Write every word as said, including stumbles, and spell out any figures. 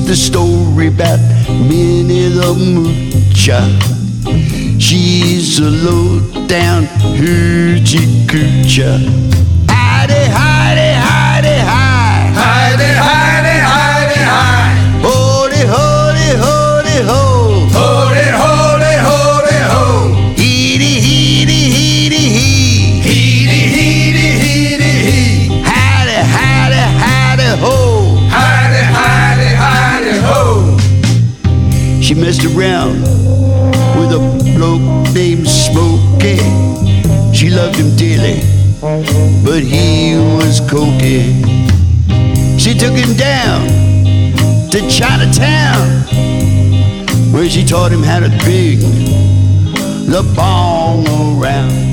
the story about Minnie the Moocher. She's a low-down hoochie coocher. Hidey, hidey, hidey, hi. Hidey, hidey, hidey, hi. Holy, holy, holy, ho. Holy, holy, holy, ho. Heedy, heedy, heedy, he. Heedy, heedy, heedy, he. Hidey, hidey, hidey, ho. Hidey, hidey, hidey, ho. She messed around with a bloke named Smokey. She loved him dearly, but he was cokey. She took him down to Chinatown, where she taught him how to bring the bong around.